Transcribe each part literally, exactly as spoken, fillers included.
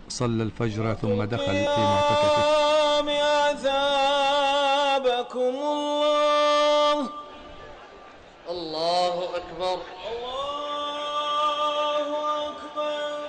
صلى الفجر ثم دخل في معتكفه. أثابكم الله. الله أكبر. الله أكبر.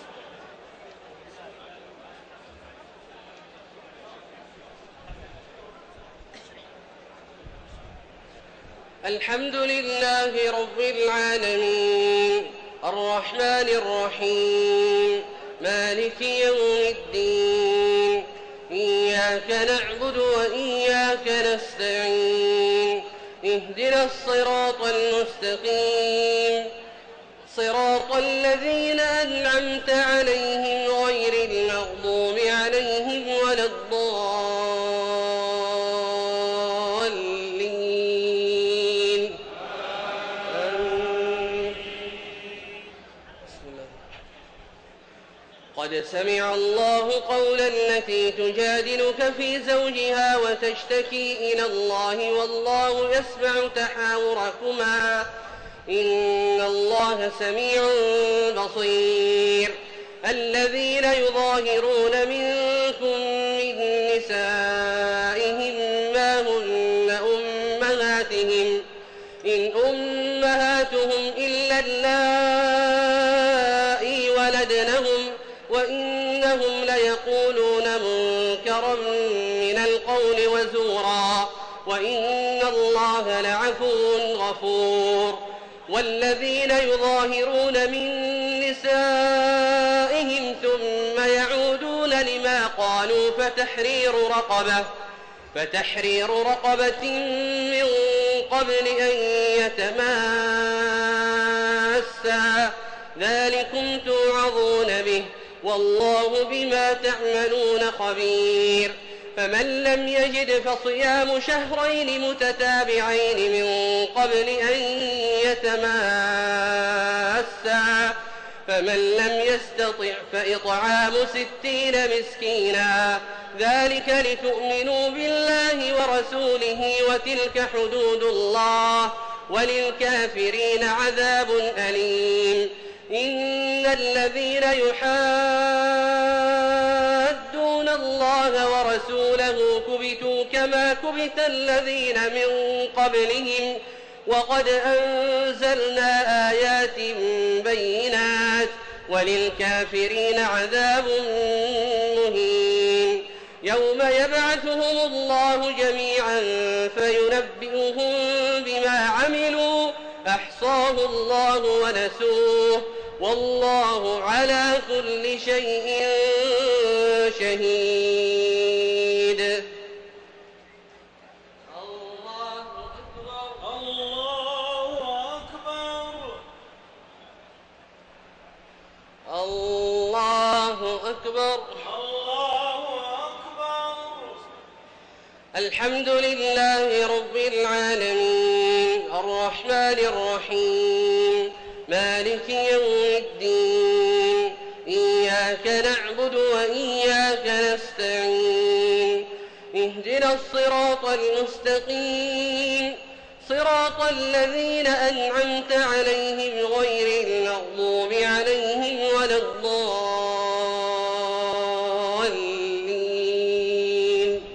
الحمد لله رب العالمين الرحمن الرحيم مالك يوم الدين إياك نعبد وإياك نستعين اهدنا الصراط المستقيم صراط الذين أنعمت عليهم غير المغضوب عليهم ولا الضالين. بسم الله. قد سمع الله قولا التي تجادلك في زوجها وتشتكي إلى الله والله يسمع تحاوركما إن الله سميع بصير. الذين يظاهرون منكم من نسائهم ما هن أمهاتهم إن أمهاتهم إلا اللائي ولدنهم وإنهم ليقولون منكرا من القول وزورا وإن الله لعفو غفور. والذين يظاهرون من نسائهم ثم يعودون لما قالوا فتحرير رقبة فتحرير رقبة من قبل أن يتماسا ذلكم توعظون به والله بما تعملون خبير. فمن لم يجد فصيام شهرين متتابعين من قبل أن يتماسا فمن لم يستطع فإطعام ستين مسكينا ذلك لتؤمنوا بالله ورسوله وتلك حدود الله وللكافرين عذاب أليم. إن الذين يحادون الله ورسوله كبتوا كما كبت الذين من قبلهم وقد أنزلنا آيات بينات وللكافرين عذاب مهين. يوم يبعثهم الله جميعا فينبئهم بما عملوا أحصاه الله ونسوه والله على كل شيء شهيد. الله أكبر. الله أكبر. الله أكبر. الله أكبر. الحمد لله رب العالمين الرحمن الرحيم مالك يوم الدين إياك نعبد وإياك نستعين اهدنا الصراط المستقيم صراط الذين أنعمت عليهم غير المغضوب عليهم ولا الضالين.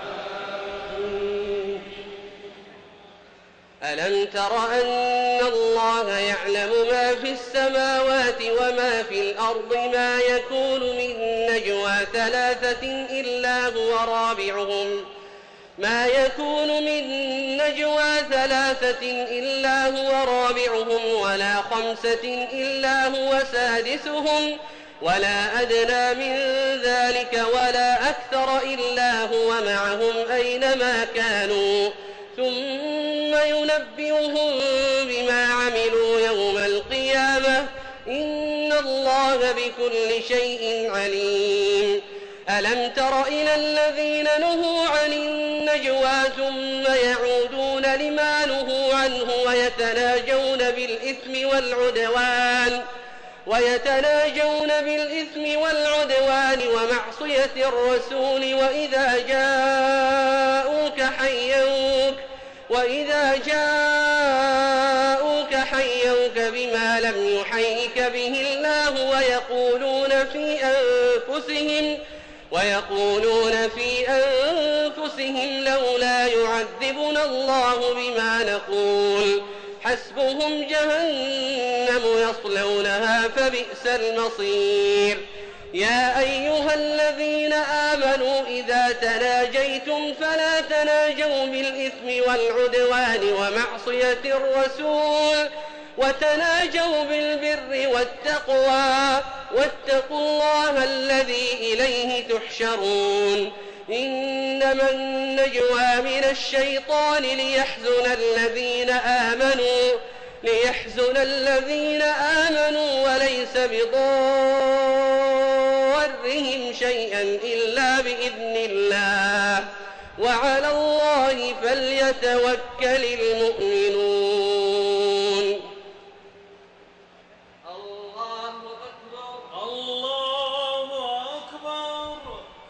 ألم تر أن الله يعلم ما في السماوات وما في الأرض ما يكون من نجوى ثلاثة إلا هو رابعهم ما يكون من نجوى ثلاثة إلا هو رابعهم ولا خمسة إلا هو سادسهم ولا أدنى من ذلك ولا أكثر إلا هو معهم أينما كانوا ثم ينبئهم بما عملوا يوم القيامة إن الله بكل شيء عليم. ألم تر إلى الذين نهوا عن النجوى ثم يعودون لما نهوا عنه ويتناجون بالإثم والعدوان ويتناجون بالإثم والعدوان ومعصية الرسول وإذا جاءوك حيوك وإذا جاءوك حيوك بما لم يحيك به الله ويقولون في أنفسهم أنفسهم ويقولون في أنفسهم لولا يعذبنا الله بما نقول حسبهم جهنم يصلونها فبئس المصير. يا أيها الذين آمنوا إذا تناجيتم فلا تناجوا بالإثم والعدوان ومعصية الرسول وتناجوا بالبر والتقوى واتقوا الله الذي إليه تحشرون. إنما النجوى من الشيطان ليحزن الذين آمنوا ليحزن الذين آمنوا وليس بضارهم شيئا إلا بإذن الله وعلى الله فليتوكل المؤمنون. الله أكبر الله أكبر.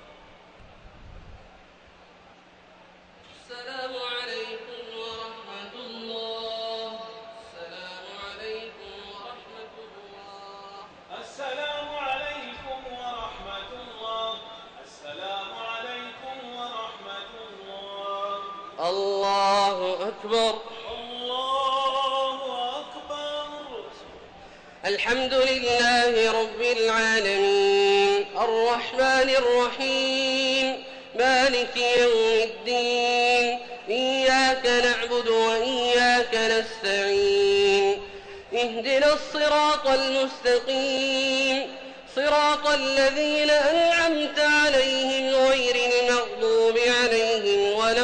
السلام عليكم ورحمة الله. السلام عليكم ورحمة الله. السلام عليكم ورحمة الله. السلام عليكم ورحمة الله. الله أكبر. الله أكبر. الحمد لله رب العالمين الرحمن الرحيم مالك يوم الدين إياك نعبد وإياك نستعين اهدنا الصراط المستقيم صراط الذين أنعمت عليهم غير المغضوب عليهم ولا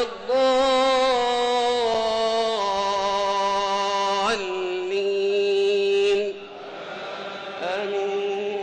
الضالين آمين.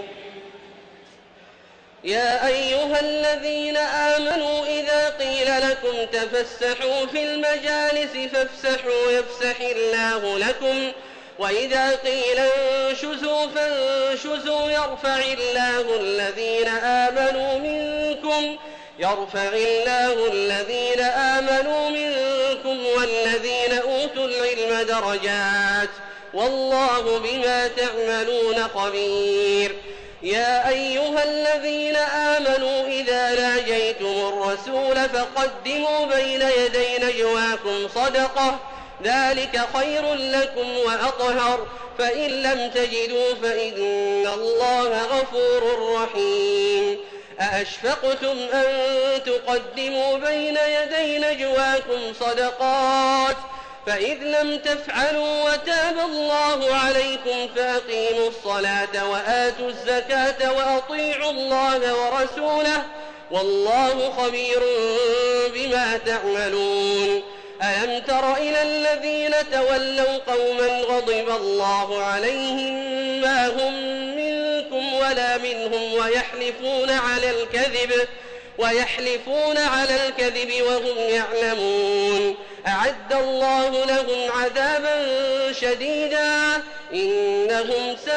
يا أيها الذين آمنوا إذا قيل لكم تفسحوا في المجالس فافسحوا يفسح الله لكم وإذا قيل انشزوا فانشزوا يرفع الله الذين آمنوا منكم يرفع الله الذين آمنوا منكم والذين أوتوا العلم درجات والله بما تعملون خبير. يا أيها الذين آمنوا إذا ناجيتم الرسول فقدموا بين يدي نجواكم صدقة ذلك خير لكم وأطهر فإن لم تجدوا فإن الله غفور رحيم. أأشفقتم أن تقدموا بين يدي نجواكم صدقات فإذ لم تفعلوا وتاب الله عليكم فأقيموا الصلاة وآتوا الزكاة وأطيعوا الله ورسوله والله خبير بما تعملون. ألم تر إلى الذين تولوا قوما غضب الله عليهم ما هم منكم ولا منهم ويحلفون على الكذب ويحلفون على الكذب وهم يعلمون. أعد الله لهم عذابا شديدا إنهم ساء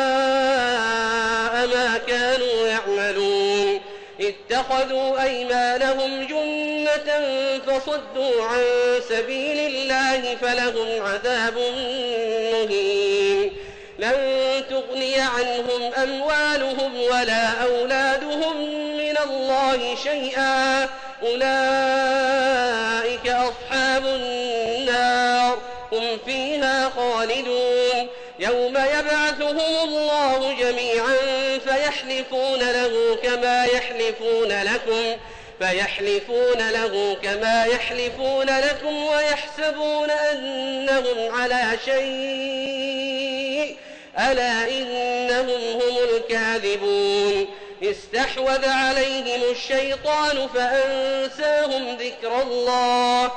ما كانوا يعملون. اتخذوا أيمانهم جنة فصدوا عن سبيل الله فلهم عذاب مهين. لن تغني عنهم أموالهم ولا أولادهم من الله شيئا أولئك أصحاب النار هم فيها خالدون. يوم يبعثهم الله جميعا فيحلفون له كما يحلفون لكم فيحلفون له كما يحلفون لكم ويحسبون أنهم على شيء ألا إنهم هم الكاذبون. استحوذ عليهم الشيطان فأنساهم ذكر الله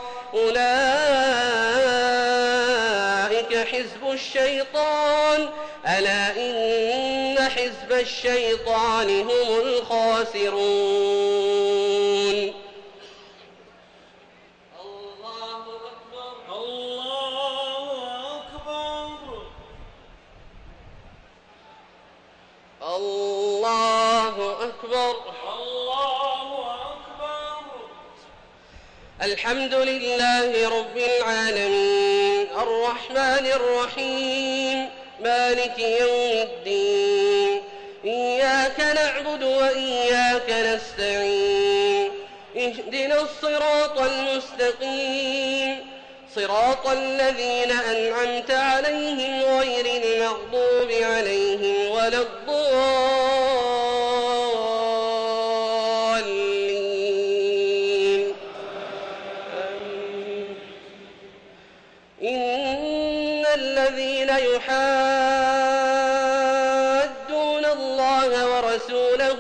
أولئك حزب الشيطان ألا إن حزب الشيطان هم الخاسرون. الله أكبر. الله أكبر. الله أكبر. الله أكبر. الحمد لله رب العالمين الرحمن الرحيم مالك يوم الدين إياك نعبد وإياك نستعين اهدنا الصراط المستقيم صراط الذين أنعمت عليهم غير المغضوب عليهم ولا الضالين إن الذين يحادون الله ورسوله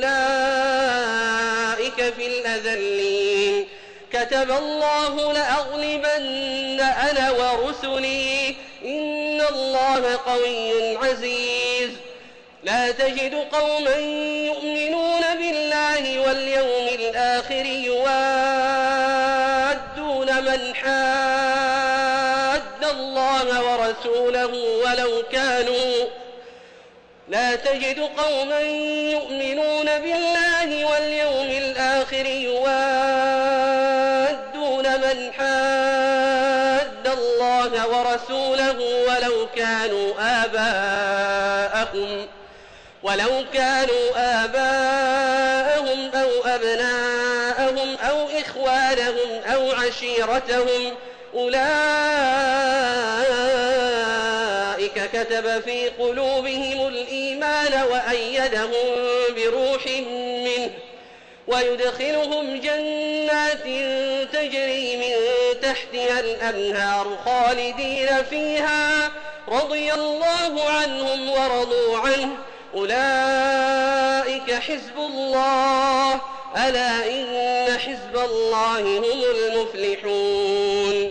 أولئك في الأذلين كتب الله لأغلبن أنا ورسلي إن الله قوي عزيز لا تجد قوما يؤمنون بالله واليوم الآخر يوادون من حاد الله ورسوله ولو كانوا لا تجد قوما يؤمنون بالله واليوم الآخر يوادون من حاد الله ورسوله ولو كانوا آباءهم ولو كانوا آباءهم أو أبناءهم أو إخوانهم أو عشيرتهم أولئك كتب في قلوبهم الإيمان وأيدهم بروح منه ويدخلهم جنات تجري من تحتها الأنهار خالدين فيها رضي الله عنهم ورضوا عنه أولئك حزب الله ألا إن حزب الله هم المفلحون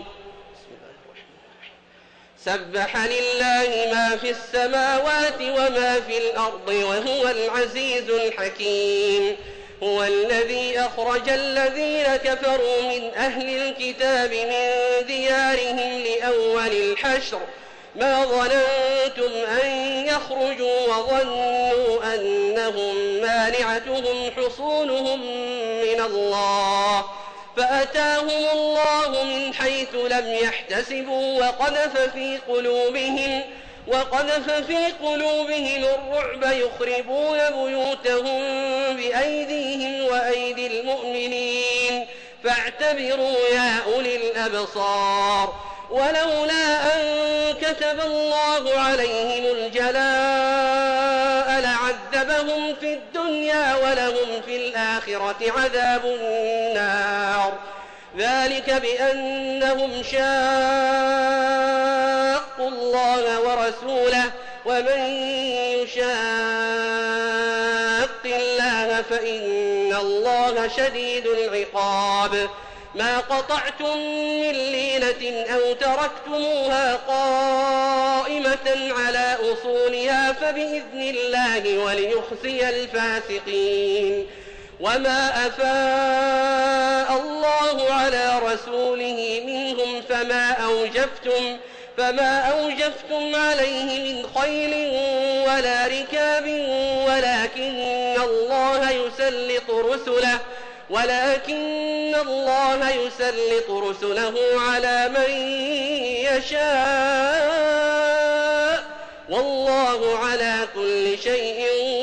سبح لله ما في السماوات وما في الأرض وهو العزيز الحكيم هو الذي أخرج الذين كفروا من أهل الكتاب من ديارهم لأول الحشر ما ظننتم أن يخرجوا وظنوا أنهم مانعتهم حصونهم من الله فأتاهم الله من حيث لم يحتسبوا وقذف في قلوبهم وقذف في قلوبهم الرعب يخربون بيوتهم بأيديهم وأيدي المؤمنين فاعتبروا يا أولي الأبصار ولولا أن كتب الله عليهم الجلاء لعذبهم في الدنيا ولهم في الآخرة عذاب النار ذلك بأنهم شاقوا الله ورسوله ومن يشاق الله فإن الله شديد العقاب ما قطعتم من لينة أو تركتموها قائمة على أصولها فبإذن الله وليخزي الفاسقين وما أفاء الله على رسوله منهم فما أوجفتم فما أوجفتم عليه من خيل ولا ركاب ولكن الله يسلط رسله ولكن الله يسلط رسله على من يشاء والله على كل شيء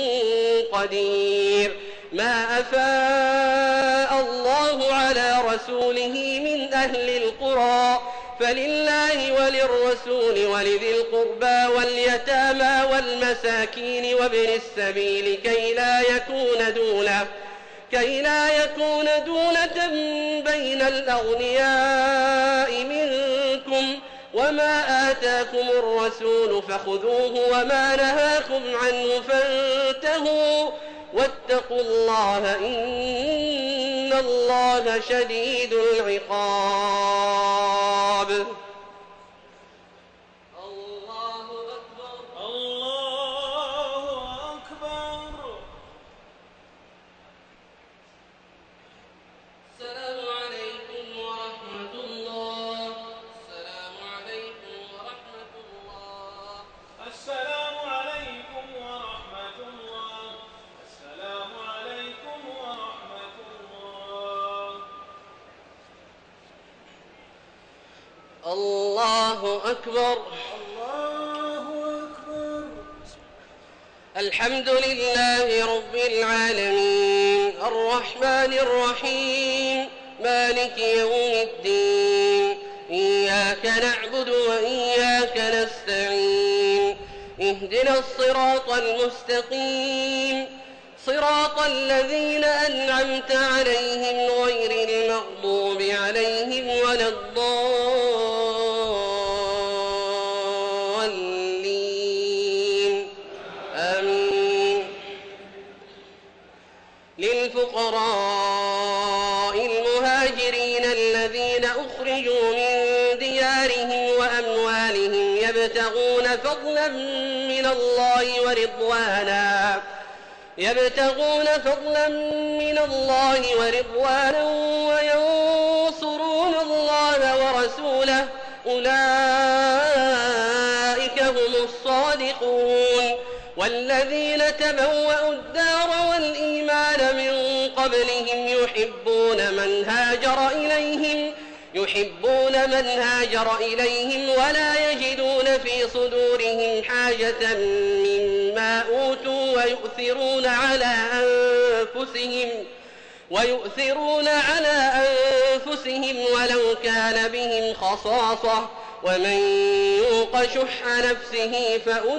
قدير ما أفاء الله على رسوله من أهل القرى فلله وللرسول ولذي القربى واليتامى والمساكين وابن السبيل كي لا يكون دولة كي لا يكون دولة بين الأغنياء منكم وما آتاكم الرسول فخذوه وما نهاكم عنه فانتهوا واتقوا الله إن الله شديد العقاب الله أكبر الله أكبر السلام عليكم ورحمة الله السلام عليكم ورحمة الله السلام عليكم ورحمة الله السلام عليكم ورحمة الله الله أكبر الله أكبر الحمد لله رب العالمين الرحمن الرحيم مالك يوم الدين إياك نعبد وإياك نستعين اهدنا الصراط المستقيم صراط الذين أنعمت عليهم غير المغضوب عليهم ولا الضالين آمين. للفقراء المهاجرين الذين أخرجوا من ديارهم وأموالهم يبتغون فضلا من الله ورضوانا يبتغون فضلا من الله ورضوانا وينصرون الله ورسوله أولئك هم الصادقون. والذين تبوأوا الدار والإيمان من قبلهم يحبون من هاجر إليهم يحبون من هاجر إليهم ولا يجدون في صدورهم حاجة مما أوتوا ويؤثرون على أنفسهم ويؤثرون على أنفسهم ولو كان بهم خصاصة ومن يوق شح نفسه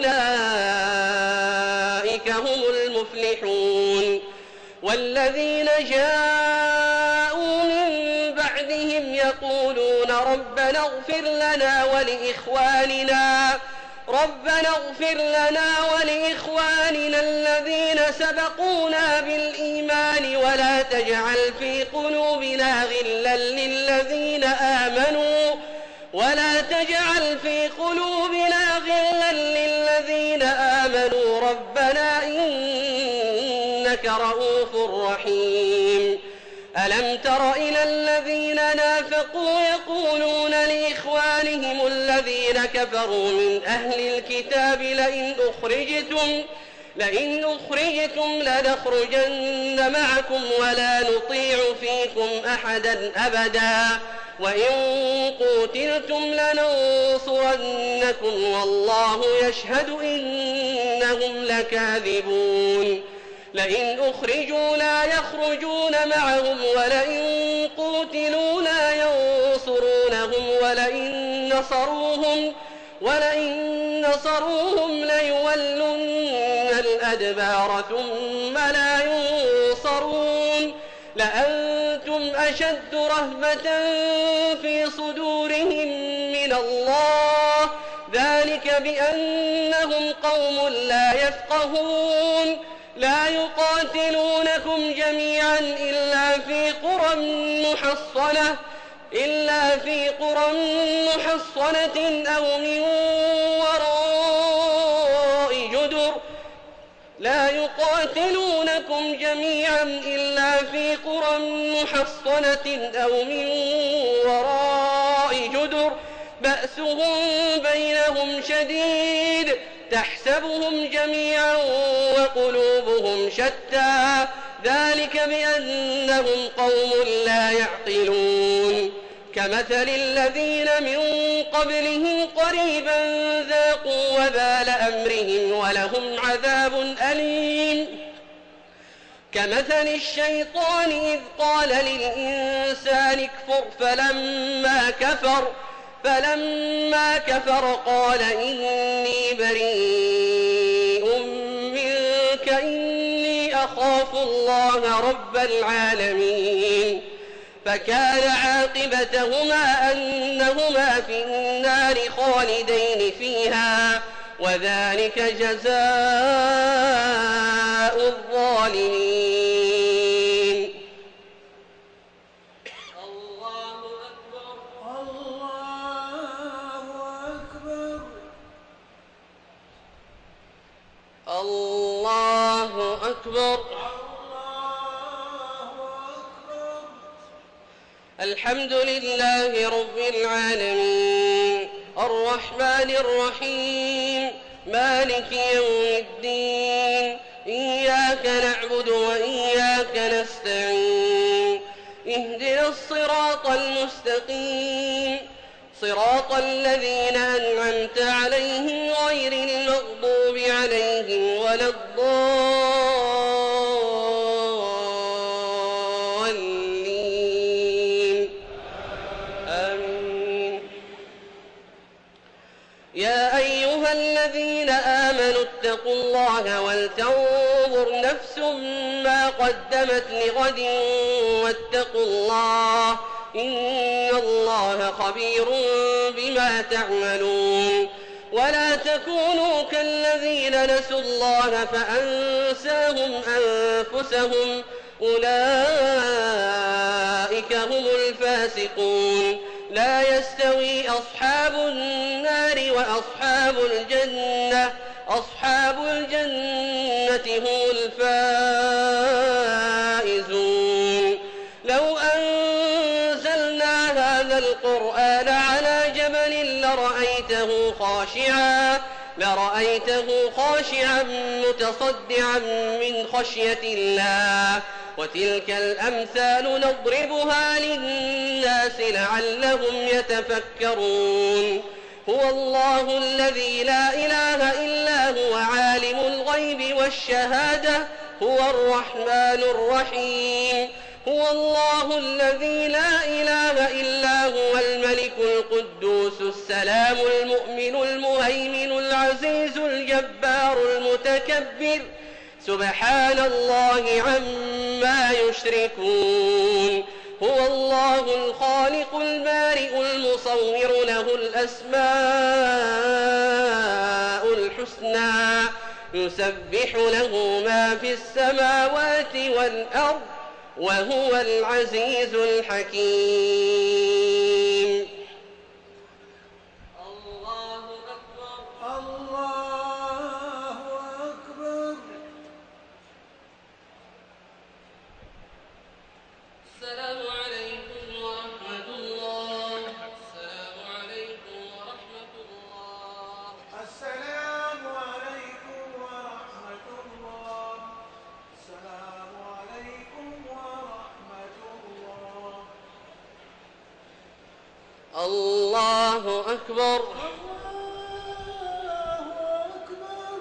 فأولئك هم المفلحون. والذين جاءوا من بعدهم يقولون ربنا اغفر لنا ولإخواننا ربنا اغفر لنا ولإخواننا الذين سبقونا بالإيمان ولا تجعل في قلوبنا غلا للذين آمنوا ولا تجعل في قلوبنا غلا للذين آمنوا ربنا إنك رؤوف رحيم. ألم تر إلى الذين نافقوا يقولون لإخوانهم الذين كفروا من أهل الكتاب لئن أخرجتم لئن أخرجتم لنخرجن معكم ولا نطيع فيكم أحدا أبدا وإن قوتلتم لننصرنكم والله يشهد إنهم لكاذبون. لئن أخرجوا لا يخرجون معهم ولئن قوتلوا لا ينصرونهم ولئن نصروهم ولئن نصروهم ليولن الأدبار ثم لا ينصرون. لأنتم أشد رهبة في صدورهم من الله ذلك بأنهم قوم لا يفقهون. لا يقاتلونكم جميعا إلا في قرى محصنة إلا في قرى محصنة أو من وراء جدر لا يقاتلونكم جميعا إلا في قرى محصنة أو من وراء جدر بأسهم بينهم شديد تحسبهم جميعا وقلوبهم شتى ذلك بأنهم قوم لا يعقلون. كمثل الذين من قبلهم قريبا ذاقوا وبال أمرهم ولهم عذاب أليم. كمثل الشيطان إذ قال للإنسان اكفر فلما كفر فلما كفر قال إني بريء منك إني أخاف الله رب العالمين. فكان عاقبتهما أنهما في النار خالدين فيها وذلك جزاء الظالمين. الله أكبر الله أكبر الله أكبر. الحمد لله رب العالمين الرحمن الرحيم مالك يوم الدين إياك نعبد وإياك نستعين اهدنا الصراط المستقيم صراط الذين أنعمت عليهم غير المغضوب عليهم ولا الضالين واتقوا الله ولتنظر نفس ما قدمت لغد واتقوا الله إن الله خبير بما تعملون. ولا تكونوا كالذين نسوا الله فأنساهم أنفسهم أولئك هم الفاسقون. لا يستوي أصحاب النار وأصحاب الجنة أصحاب الجنة هم الفائزون. لو أنزلنا هذا القرآن على جبل لرأيته خاشعا لرأيته خاشعا متصدعا من خشية الله. وتلك الأمثال نضربها للناس لعلهم يتفكرون. هو الله الذي لا إله إلا هو عالم الغيب والشهادة هو الرحمن الرحيم. هو الله الذي لا إله إلا هو الملك القدوس السلام المؤمن المهيمن العزيز الجبار المتكبر سبحان الله عما يشركون. هو الله الخالق البارئ المصور له الأسماء الحسنى يسبح له ما في السماوات والأرض وهو العزيز الحكيم. الله أكبر الله أكبر. السلام عليكم ورحمة الله. السلام عليكم ورحمة الله. السلام عليكم ورحمة الله. السلام عليكم ورحمة الله. الله أكبر. الله أكبر.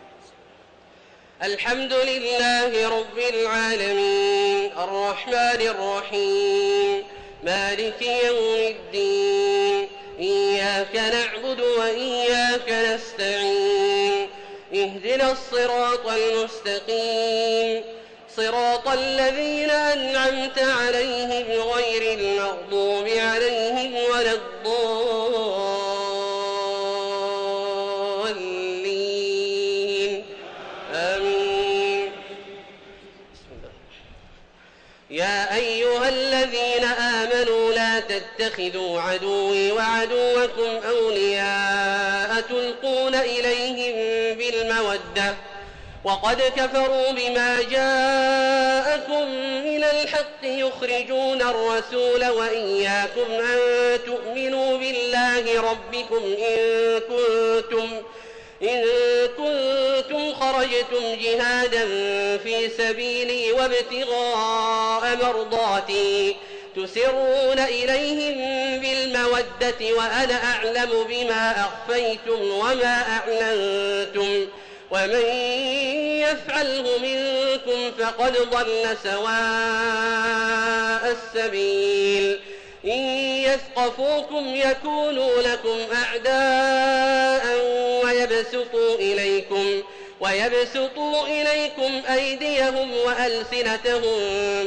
الحمد لله رب العالمين الرحمن الرحيم مالك يوم الدين إياك نعبد وإياك نستعين اهدنا الصراط المستقيم صراط الذين أنعمت عليهم غير المغضوب عليهم ولا الضالين آمين. بسم الله. يا أيها الذين آمنوا لا تتخذوا عدوي وعدوكم أولياء تلقون إليهم بالمودة وقد كفروا بما جاءكم من الحق يخرجون الرسول وإياكم أن تؤمنوا بالله ربكم إن كنتم إن كنتم خرجتم جهادا في سبيلي وابتغاء مرضاتي تسرون إليهم بالمودة وأنا أعلم بما أخفيتم وما أعلنتم ومن يفعله منكم فقد ضل سواء السبيل. إن يثقفوكم يكونوا لكم أعداء ويبسطوا إليكم ويبسطوا إليكم أيديهم وألسنتهم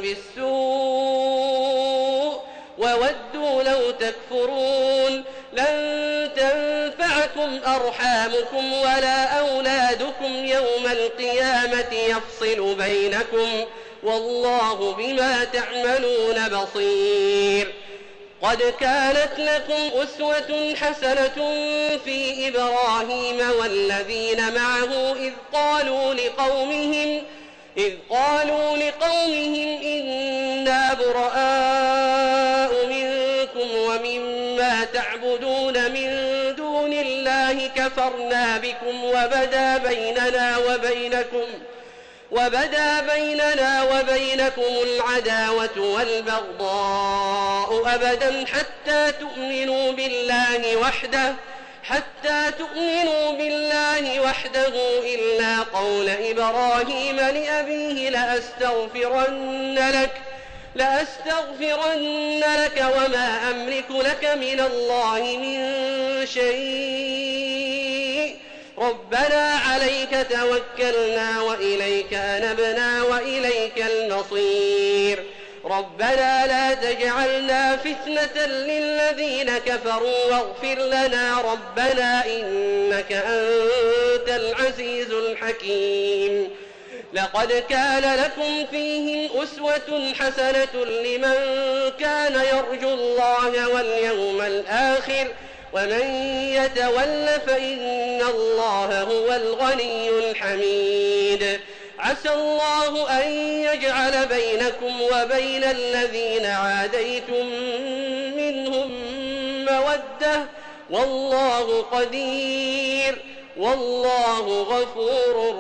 بالسوء وودوا لو تكفرون. لن تنفعكم أرحامكم ولا أولادكم يوم القيامة يفصل بينكم والله بما تعملون بصير. قد كانت لكم أسوة حسنة في إبراهيم والذين معه إذ قالوا لقومهم إذ قالوا لقومهم إنا براء منكم ومما تعبدون من دون الله كفرنا بكم وبدا بيننا وبينكم وبدا بيننا وبينكم العداوة والبغضاء أبدا حتى تؤمنوا بالله وحده حتى تؤمنوا بالله وحده إلا قول إبراهيم لأبيه لأستغفرن لك لأستغفرن لك وما أملك لك من الله من شيء ربنا عليك توكلنا وإليك أنبنا وإليك المصير ربنا لا تجعلنا فتنة للذين كفروا واغفر لنا ربنا إنك أنت العزيز الحكيم لقد كان لكم فيهم أسوة حسنة لمن كان يرجو الله واليوم الآخر ومن يتول فإن الله هو الغني الحميد عسى الله أن يجعل بينكم وبين الذين عاديتم منهم مودة والله قدير والله غفور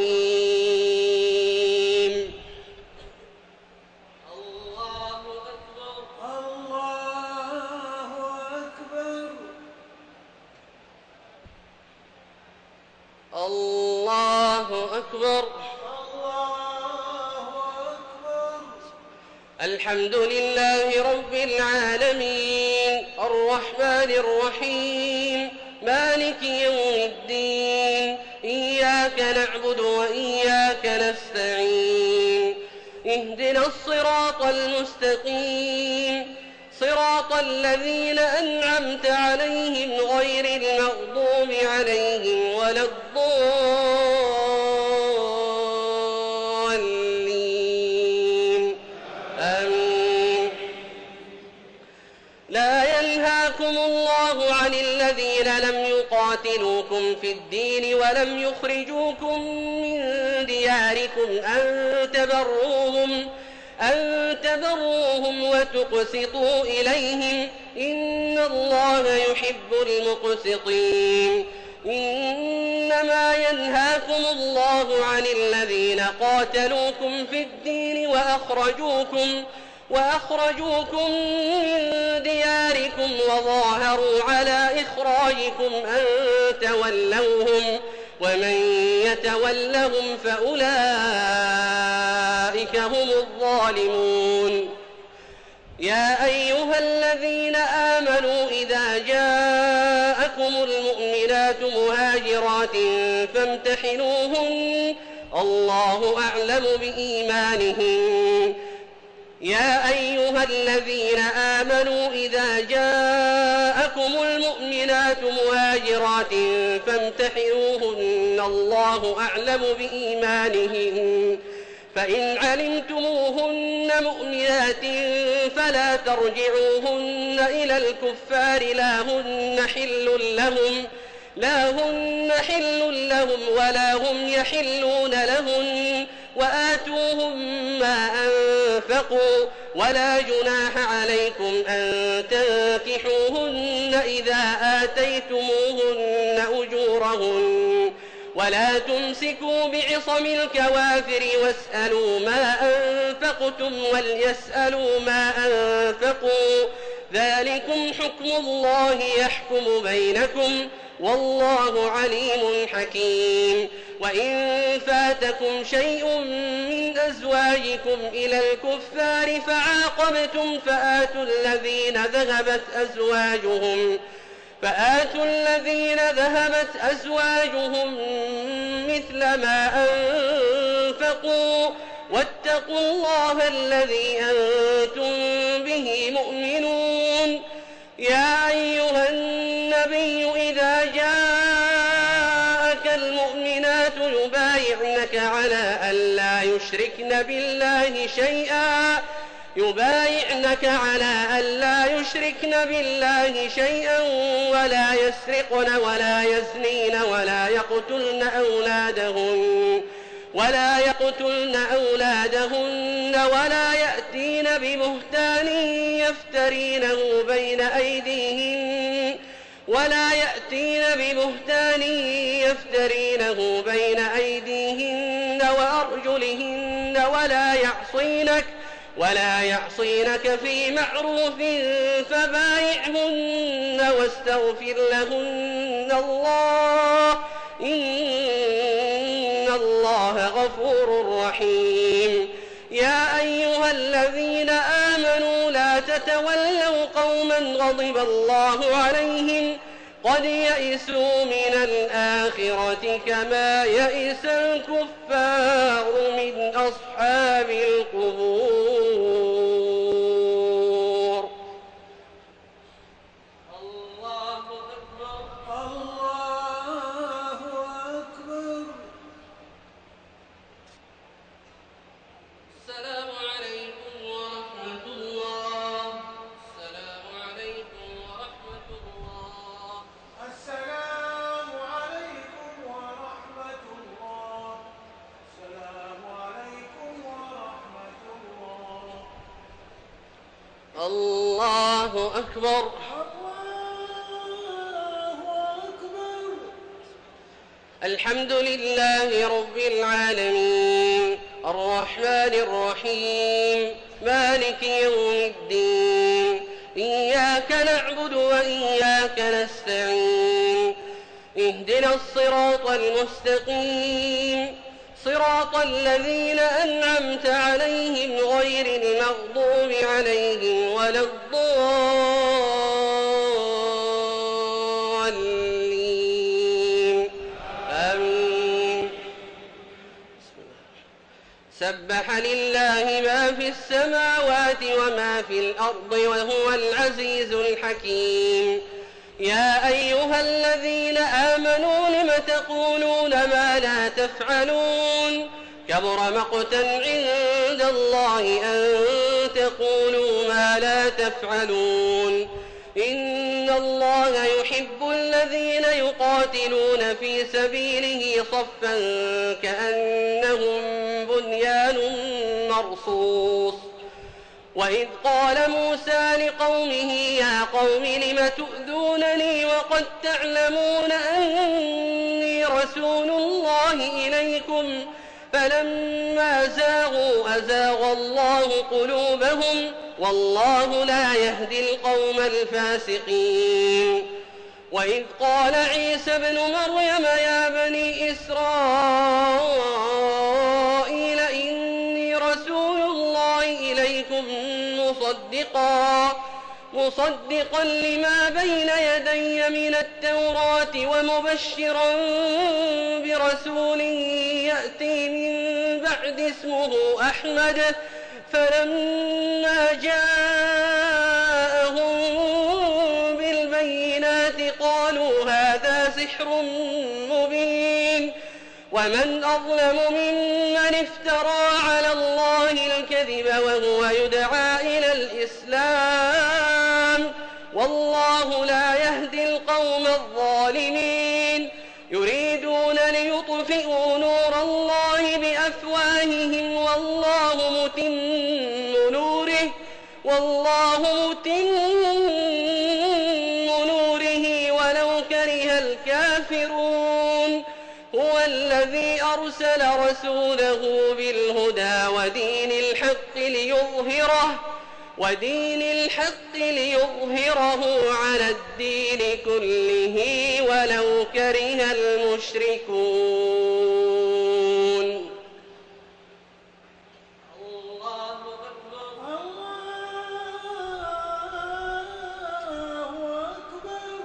رحيم الله أكبر الله أكبر الله أكبر الله أكبر الحمد لله رب العالمين الرحمن الرحيم مالك يوم الدين إياك نعبد وإياك نستعين اهدنا الصراط المستقيم صراط الذين أنعمت عليهم غير المغضوب عليهم ولا الضالين آمين لا ينهاكم الله عن الذين لم يقاتلوكم في الدين ولم يخرجوكم من دياركم أن تبروهم أن تبروهم وتقسطوا إليهم إن الله يحب المقسطين إنما ينهاكم الله عن الذين قاتلوكم في الدين وأخرجوكم وأخرجوكم من دياركم وظاهروا على إخراجكم أن تولوهم ومن يتولهم فأولئك هم الظالمون يا أيها الذين آمنوا إذا جاءكم المؤمنات مهاجرات فامتحنوهن الله أعلم بإيمانهن يا أيها الذين آمنوا إذا جاءكم المؤمنات مهاجرات فامتحنوهن الله أعلم بإيمانهن فإن علمتموهن مؤمنات فلا ترجعوهن إلى الكفار لا هن حل لهم لا هن حل لهم ولا هم يحلون لهن وآتوهم ما أنفقوا ولا جناح عليكم أن تنكحوهن إذا آتيتموهن أجورهن ولا تمسكوا بعصم الكوافر واسألوا ما أنفقتم وليسألوا ما أنفقوا ذلكم حكم الله يحكم بينكم والله عليم حكيم وإن فاتكم شيء من أزواجكم إلى الكفار فعاقبتم فآتوا الذين ذهبت أزواجهم فآتوا الذين ذهبت أزواجهم مثل ما أنفقوا واتقوا الله الذي أنتم به مؤمنون يا أيها النبي إذا جاءك المؤمنات يبايعنك على أن لا يشركن بالله شيئا يبايعنك على أن لا يشركن بالله شيئا ولا يسرقن ولا يزنين ولا يقتلن أولادهن ولا يقتلن أولادهن ولا يأتين ببهتان يفترينه بين أيديهن ولا يأتين ببهتان يفترينه بين أيديهن وأرجلهن ولا يعصينك ولا يعصينك في معروف فبايعهن واستغفر لهن الله إن الله غفور رحيم يا أيها الذين آمنوا لا تتولوا قوما غضب الله عليهم قد يئسوا من الآخرة كما يئس الكفار من أصحاب القبور. الله أكبر. الله أكبر. السلام عليكم ورحمة الله. السلام عليكم ورحمة الله. السلام عليكم ورحمة الله. السلام عليكم ورحمة الله. الله أكبر. الله أكبر. الحمد لله رب العالمين الرحمن الرحيم مالك يوم الدين إياك نعبد وإياك نستعين اهدنا الصراط المستقيم صراط الذين أنعمت عليهم غير المغضوب عليهم ولا الضالين آمين. سبح لله ما في السماوات وما في الأرض وهو العزيز الحكيم. يا أيها الذين آمنوا لم تقولون ما لا تفعلون كبر مقتا عند الله أن تقولوا ما لا تفعلون. إن الله يحب الذين يقاتلون في سبيله صفا كأنهم بنيان مرصوص. وإذ قال موسى لقومه يا قوم لم تؤذونني وقد تعلمون أني رسول الله إليكم فلما زاغوا أزاغ الله قلوبهم والله لا يهدي القوم الفاسقين. وإذ قال عيسى ابن مريم يا بني إسرائيل إني رسول الله إليكم مصدقا مصدقا لما بين يدي من التوراة ومبشرا برسول يأتي من بعد اسمه أحمد فلما جاءهم بالبينات قالوا هذا سحر مبين. ومن أظلم ممن افترى على الله الكذب وهو يدعى إلى الإسلام والله لا يهدي القوم الظالمين. يريدون ليطفئوا نور الله بأفواههم والله متم نوره والله متم نوره ولو كره الكافرون. هو الذي أرسل رسوله بالهدى ودين الحق ليظهره ودين الحق ليظهره على الدين كله ولو كره المشركون. الله أكبر. الله أكبر.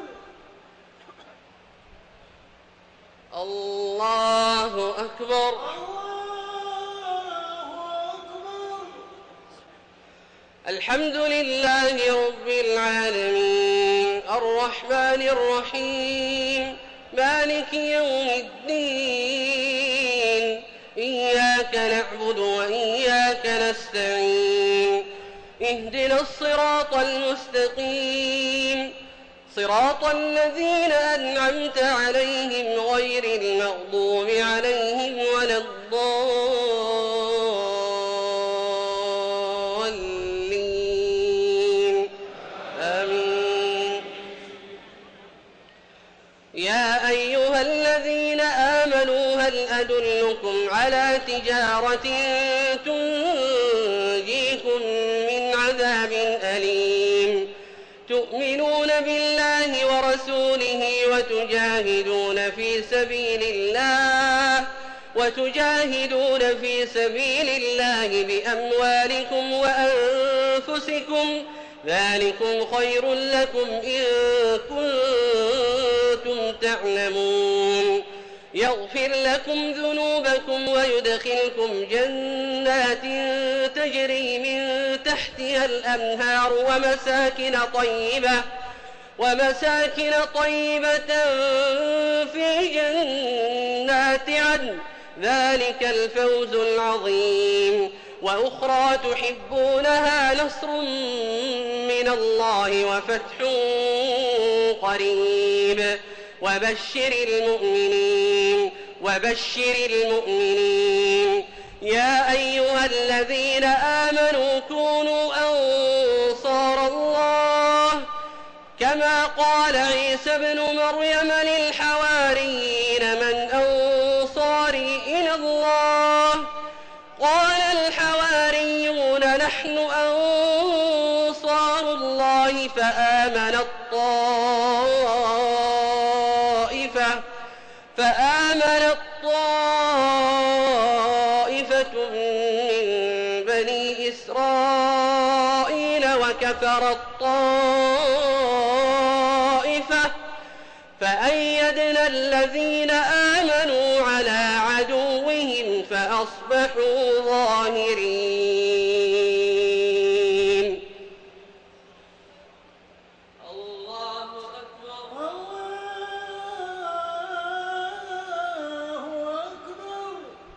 الله أكبر. الحمد لله رب العالمين الرحمن الرحيم مالك يوم الدين إياك نعبد وإياك نستعين اهدنا الصراط المستقيم صراط الذين أنعمت عليهم غير المغضوب عليهم ولا الضالين آمين. يا أيها الذين آمنوا هل أدلكم على تجارة تنجيكم من عذاب أليم تؤمنون بالله ورسوله وتجاهدون في سبيل الله وتجاهدون في سبيل الله بأموالكم وأنفسكم ذلكم خير لكم إن كنتم تعلمون يغفر لكم ذنوبكم ويدخلكم جنات تجري من تحتها الأنهار ومساكن طيبة ومساكن طيبة في جنات عدن ذلك الفوز العظيم وأخرى تحبونها نصر من الله وفتح قريب وبشر المؤمنين وبشر المؤمنين يا أيها الذين آمنوا كونوا أنصار الله كما قال عيسى ابن مريم للحواريين من أنصاري إلى الله قال الحواريون نحن أنصار الله فآمنت طائفة فآمنت طائفة من بني إسرائيل وكفرت طائفة فأيدنا الذين آمنوا على عدوهم فأصبحوا ظاهرين. الله أكبر الله أكبر.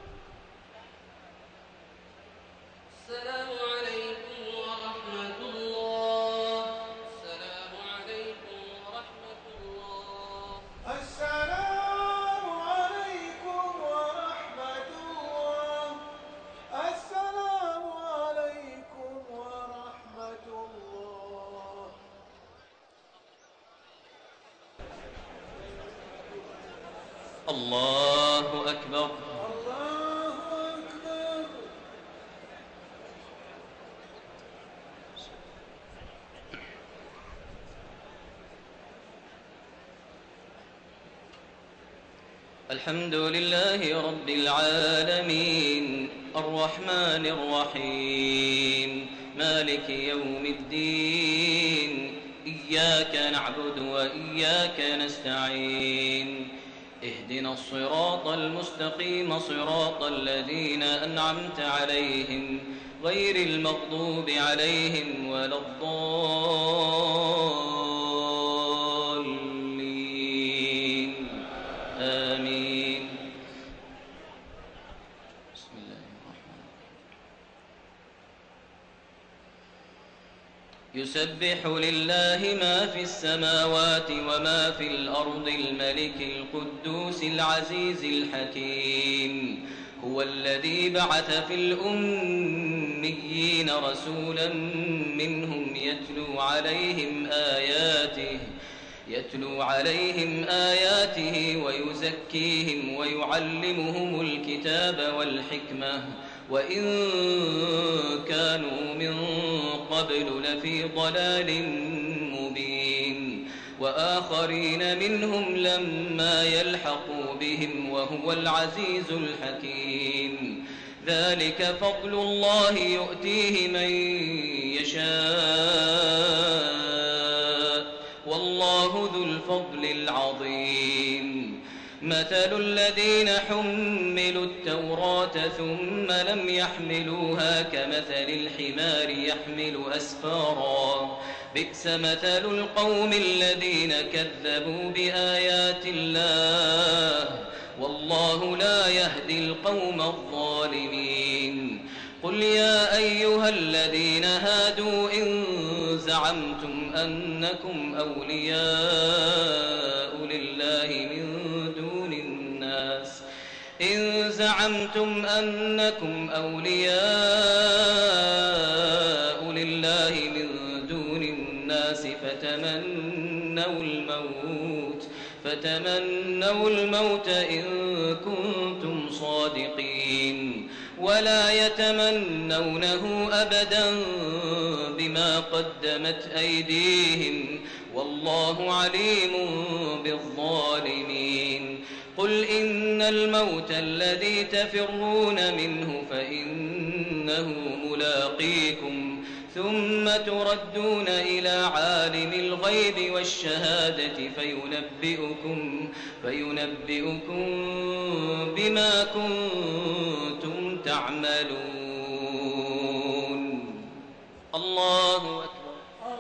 السلام عليكم ورحمة الله. السلام عليكم ورحمة الله. السلام عليكم ورحمة الله. السلام عليكم ورحمة الله. الله أكبر. الله أكبر. الحمد لله رب العالمين الرحمن الرحيم مالك يوم الدين إياك نعبد وإياك نستعين اهدنا الصراط المستقيم صراط الذين أنعمت عليهم غير المغضوب عليهم ولا الضالين آمين. بسم الله الرحمن الرحيم. يسبح لله ما في السماوات وما في الأرض الملك القدوس العزيز الحكيم هو الذي بعث في الأميين رسولا منهم يتلو عليهم آياته يتلو عليهم آياته ويزكيهم ويعلمهم الكتاب والحكمة وإن كانوا من قبل لفي ضلال مبين وآخرين منهم لما يلحقوا بهم وهو العزيز الحكيم ذلك فضل الله يؤتيه من يشاء والله ذو الفضل العظيم. مثل الذين حملوا التوراة ثم لم يحملوها كمثل الحمار يحمل أسفارا بئس مثل القوم الذين كذبوا بآيات الله والله لا يهدي القوم الظالمين. قل يا أيها الذين هادوا إن زعمتم أنكم أولياء لله من دون الناس إن زعمتم أنكم أولياء لله من دون الناس فتمنوا الموت فتمنوا الموت إن كنتم صادقين ولا يتمنونه أبدا بما قدمت أيديهم والله عليم بالظالمين. قل إن الموت الذي تفرون منه فإنه ملاقيكم ثم تردون إلى عالم الغيب والشهادة فينبئكم, فينبئكم بما كنتم تعملون. الله أكبر.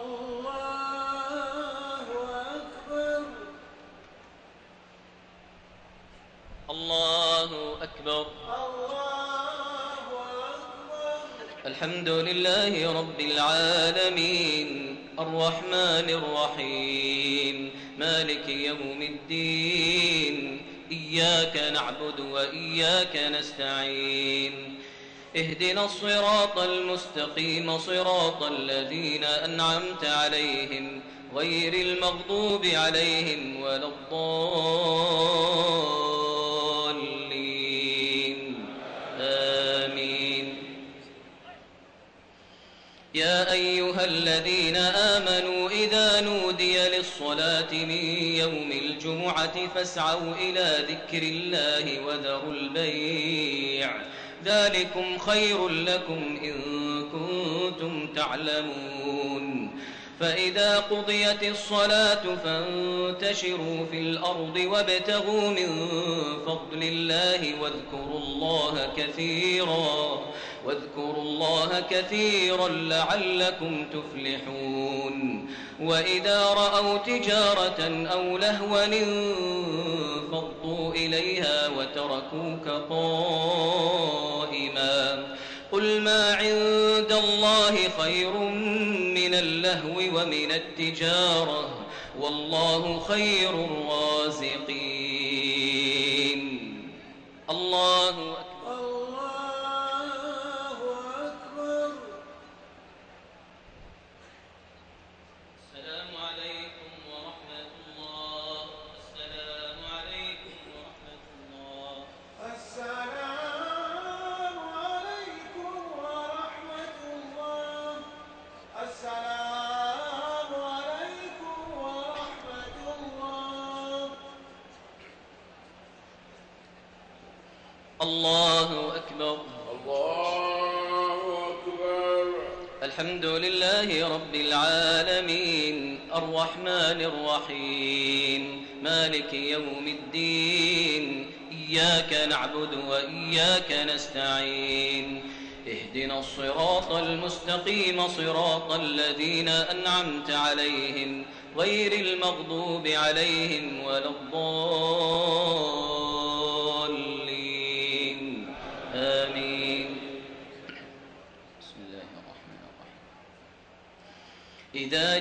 الله أكبر. الله أكبر. الحمد لله رب العالمين الرحمن الرحيم مالك يوم الدين إياك نعبد وإياك نستعين اهدنا الصراط المستقيم صراط الذين أنعمت عليهم غير المغضوب عليهم ولا الضالين آمين. يا أيها الذين آمنوا إذا نودي للصلاة من يوم الجمعة فاسعوا إلى ذكر الله وذروا البيع ذلكم خير لكم إن كنتم تعلمون. فإذا قضيت الصلاة فانتشروا في الأرض وابتغوا من فضل الله واذكروا الله كثيرا واذكروا الله كثيرا لعلكم تفلحون. وإذا رأوا تجارة أو لهوا انفضوا إليها وتركوك قائما قل ما عند الله خير من اللهو ومن التجارة والله خير الرازقين. الله أكبر. الله أكبر. السلام عليكم ورحمة الله. السلام عليكم ورحمة الله. السلام عليكم ورحمة الله. السلام عليكم ورحمة الله. الله أكبر. الله أكبر. الحمد لله رب العالمين الرحمن الرحيم مالك يوم الدين إياك نعبد وإياك نستعين اهدنا الصراط المستقيم صراط الذين أنعمت عليهم غير المغضوب عليهم ولا الضالين آمين. بسم الله الرحمن الرحيم. إذا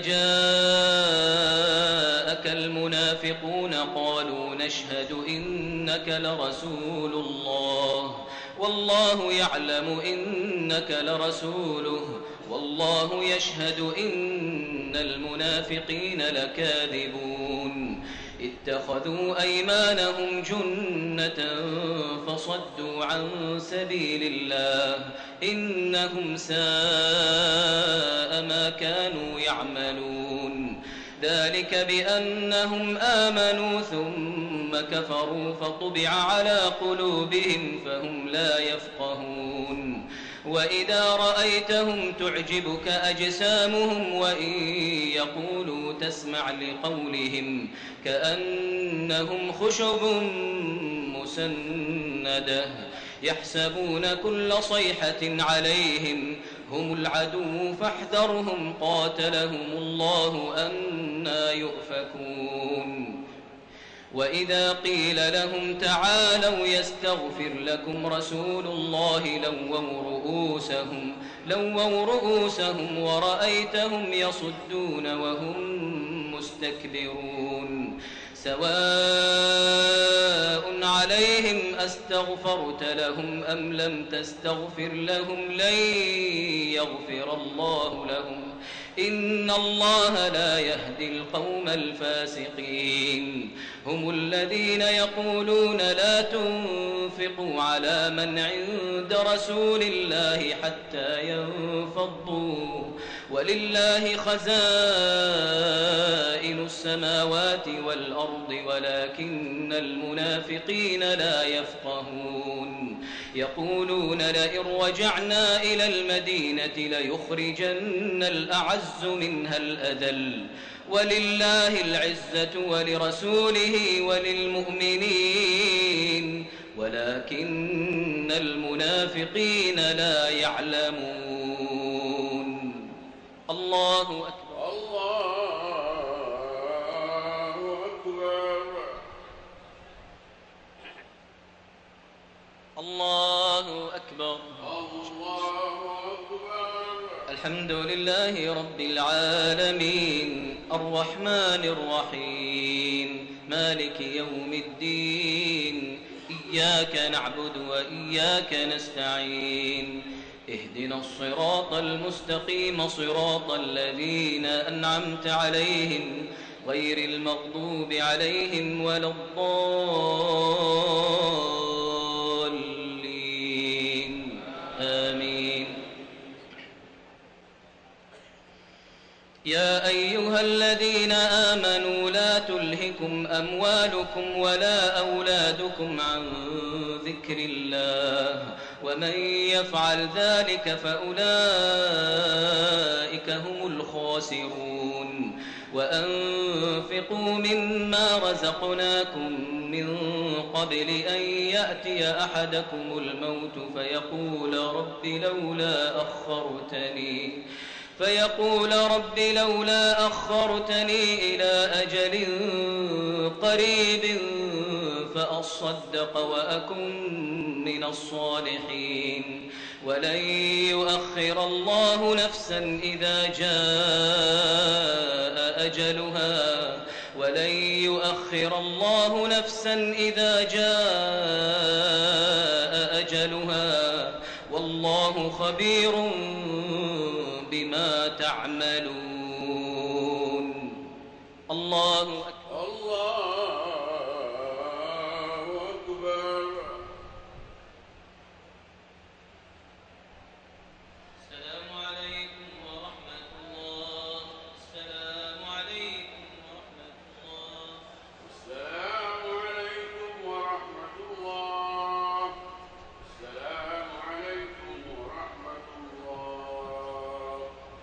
جاءك المنافقون قالوا نشهد إنك لرسول الله والله يعلم إنك لرسوله والله يشهد إن المنافقين لكاذبون. اتخذوا أيمانهم جنة فصدوا عن سبيل الله إنهم ساء ما كانوا يعملون. ذلك بأنهم آمنوا ثم كفروا فطبع على قلوبهم فهم لا يفقهون. وإذا رأيتهم تعجبك أجسامهم وإن يقولوا تسمع لقولهم كأنهم خشب مسندة يحسبون كل صيحة عليهم هم العدو فاحذرهم قاتلهم الله أنى يؤفكون. وإذا قيل لهم تعالوا يستغفر لكم رسول الله لووا رؤوسهم, لووا رؤوسهم ورأيتهم يصدون وهم مستكبرون. سواء عليهم أستغفرت لهم أم لم تستغفر لهم لن يغفر الله لهم إن الله لا يهدي القوم الفاسقين. هم الذين يقولون لا تنفقوا على من عند رسول الله حتى ينفضوا ولله خزائن السماوات والأرض ولكن المنافقين لا يفقهون. يقولون لئن رجعنا إلى المدينة ليخرجن الأعز منها الأذل ولله العزة ولرسوله وللمؤمنين ولكن المنافقين لا يعلمون. الله أكبر. الله أكبر. الله أكبر. الله أكبر. الحمد لله رب العالمين الرحمن الرحيم مالك يوم الدين إياك نعبد وإياك نستعين اهدنا الصراط المستقيم صراط الذين أنعمت عليهم غير المغضوب عليهم ولا الضالين آمين. يا أيها الذين آمنوا لا تلهكم أموالكم ولا أولادكم عن ذكر الله ومن يفعل ذلك فأولئك هم الخاسرون. وأنفقوا مما رزقناكم من قبل أن يأتي أحدكم الموت فيقول رب لولا أخرتني فيقول رب لولا أخرتني إلى أجل قريب فأصدق وأكن من الصالحين ولن يؤخر الله نفسا إذا جاء أجلها ولن يؤخر الله نفسا إذا جاء أجلها والله خبير بما تعملون. الله أكبر. الله أكبر. السلام عليكم ورحمة الله. السلام عليكم ورحمة الله. السلام عليكم ورحمة الله. السلام عليكم ورحمة الله.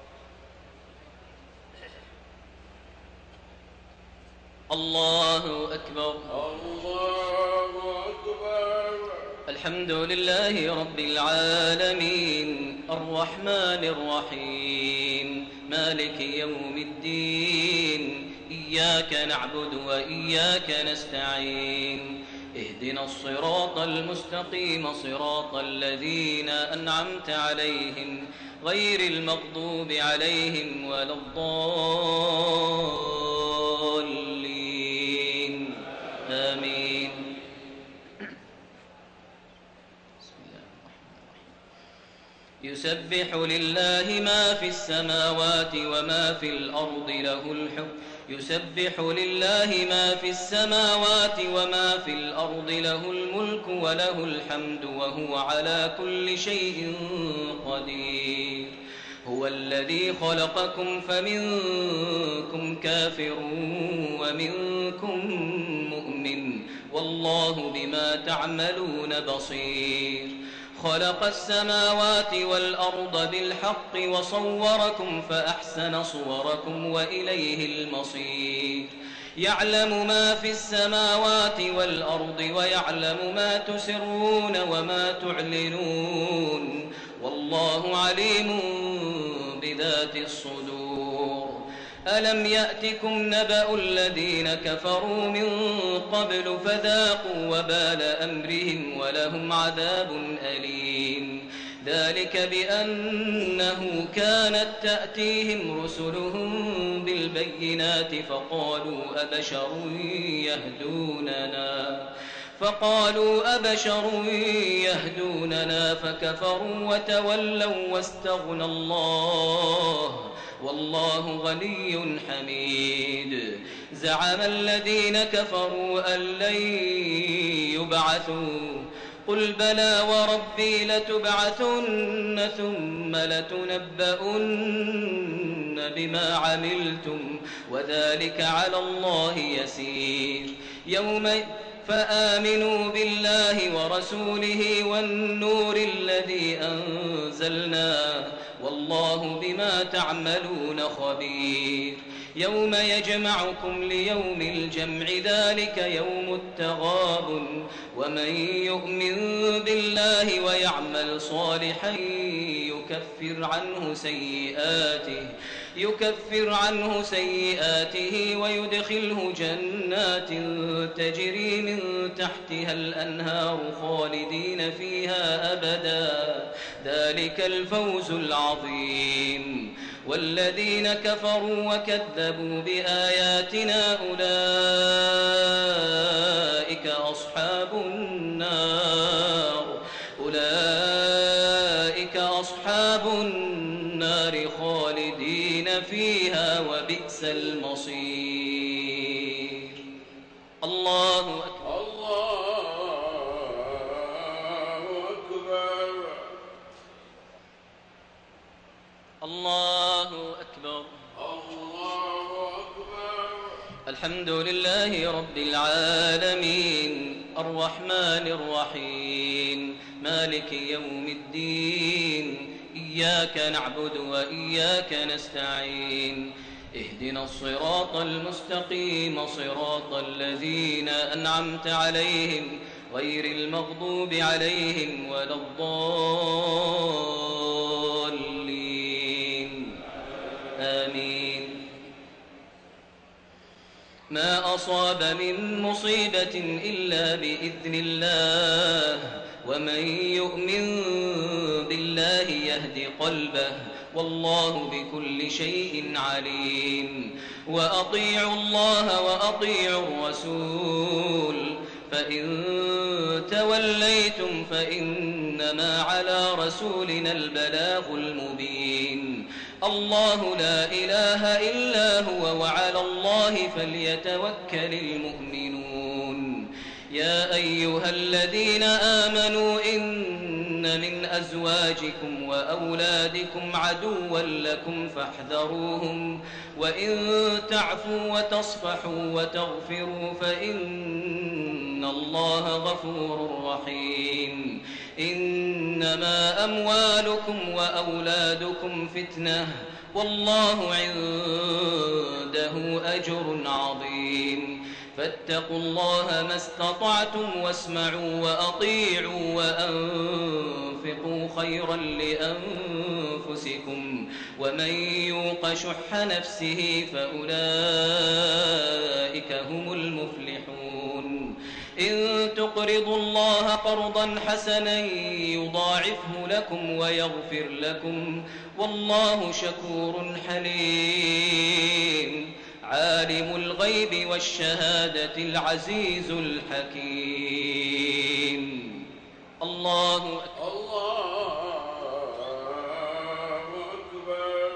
الله أكبر. الله أكبر. الحمد لله رب العالمين الرحمن الرحيم مالك يوم الدين إياك نعبد وإياك نستعين اهدنا الصراط المستقيم صراط الذين أنعمت عليهم غير المغضوب عليهم ولا الضالين آمين. يسبح لله ما في السماوات وما في الأرض له الحكم يسبح لله ما في السماوات وما في الأرض له الملك وله الحمد وهو على كل شيء قدير. هو الذي خلقكم فمنكم كافر ومنكم مؤمن والله بما تعملون بصير. خلق السماوات والأرض بالحق وصوركم فأحسن صوركم وإليه المصير. يعلم ما في السماوات والأرض ويعلم ما تسرون وما تعلنون والله عليم بذات الصدور. ألم يأتكم نبأ الذين كفروا من قبل فذاقوا وبال أمرهم ولهم عذاب أليم. ذلك بأنه كانت تأتيهم رسلهم بالبينات فقالوا أبشر يهدوننا فقالوا أبشر يهدوننا فكفروا وتولوا واستغنى الله والله غني حميد. زعم الذين كفروا أن لن يبعثوا قل بلى وربي لتبعثن ثم لتنبؤن بما عملتم وذلك على الله يسير. يوم فآمنوا بالله ورسوله والنور الذي أنزلنا والله بما تعملون خبير يوم يجمعكم ليوم الجمع ذلك يوم التغابن ومن يؤمن بالله ويعمل صالحا يكفر عنه سيئاته يكفر عنه سيئاته ويدخله جنات تجري من تحتها الأنهار خالدين فيها أبدا ذلك الفوز العظيم والذين كفروا وكذبوا بآياتنا أولئك أصحاب النار أولئك أصحاب النار خالدين فيها وبئس المصير الله أكبر الله أكبر الله أكبر الله أكبر الحمد لله رب العالمين الرحمن الرحيم مالك يوم الدين إياك نعبد وإياك نستعين اهدنا الصراط المستقيم صراط الذين أنعمت عليهم غير المغضوب عليهم ولا الضالين آمين ما أصاب من مصيبة إلا بإذن الله ومن يؤمن بالله يهد قلبه والله بكل شيء عليم وأطيعوا الله وأطيعوا الرسول فإن توليتم فإنما على رسولنا البلاغ المبين الله لا إله إلا هو وعلى الله فليتوكل المؤمنون يا أيها الذين آمنوا إن من أزواجكم وأولادكم عدوا لكم فاحذروهم وإن تعفوا وتصفحوا وتغفروا فإن الله غفور رحيم إنما أموالكم وأولادكم فتنة والله عنده أجر عظيم فاتقوا الله ما استطعتم واسمعوا وأطيعوا وأنفقوا خيرا لأنفسكم ومن يوق شح نفسه فأولئك هم المفلحون إن تقرضوا الله قرضا حسنا يضاعفه لكم ويغفر لكم والله شكور حليم عالم الغيب والشهادة العزيز الحكيم الله أكبر الله أكبر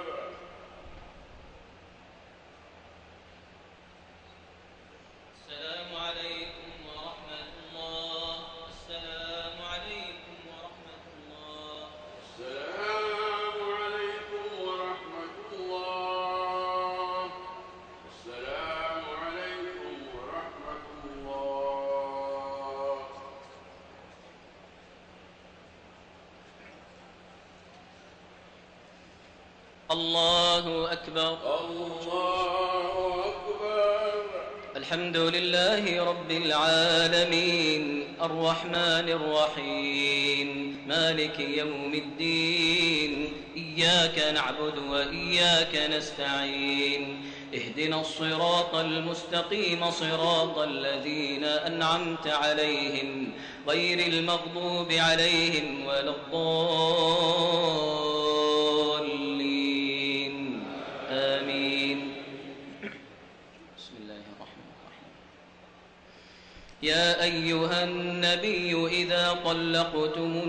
السلام عليكم ورحمة الله السلام عليكم ورحمة الله السلام عليكم ورحمة الله السلام عليكم ورحمة الله الله أكبر الله أكبر الحمد لله رب العالمين الرحمن الرحيم مالك يوم الدين إياك نعبد وإياك نستعين اهدنا الصراط المستقيم صراط الذين أنعمت عليهم غير المغضوب عليهم ولا الضالين آمين بسم الله الرحمن الرحيم يا أيها النبي إذا طلقتم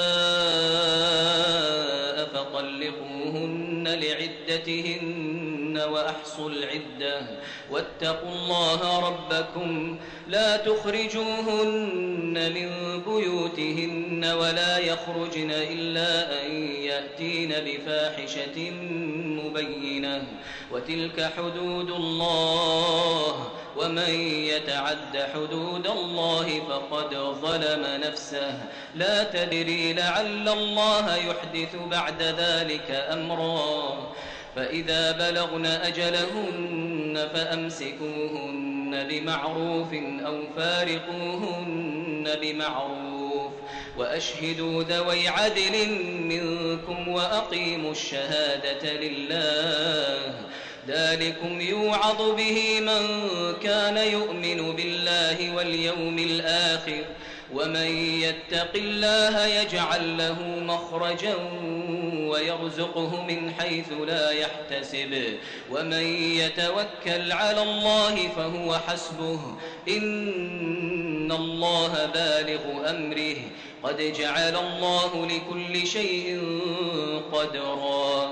النساء فطلقوهن لعدتهن طلقتموهن وأحصوا العدة واتقوا الله ربكم لا تخرجوهن من بيوتهن ولا يخرجن إلا أن يأتين بفاحشة مبينة وتلك حدود الله ومن يتعد حدود الله فقد ظلم نفسه لا تدري لعل الله يحدث بعد ذلك أمرا فإذا بلغن أجلهن فأمسكوهن بمعروف أو فارقوهن بمعروف وأشهدوا ذوي عدل منكم وأقيموا الشهادة لله ذلكم يوعظ به من كان يؤمن بالله واليوم الآخر ومن يتق الله يجعل له مخرجا ويرزقه من حيث لا يحتسب ومن يتوكل على الله فهو حسبه إن الله بالغ أمره قد جعل الله لكل شيء قدرا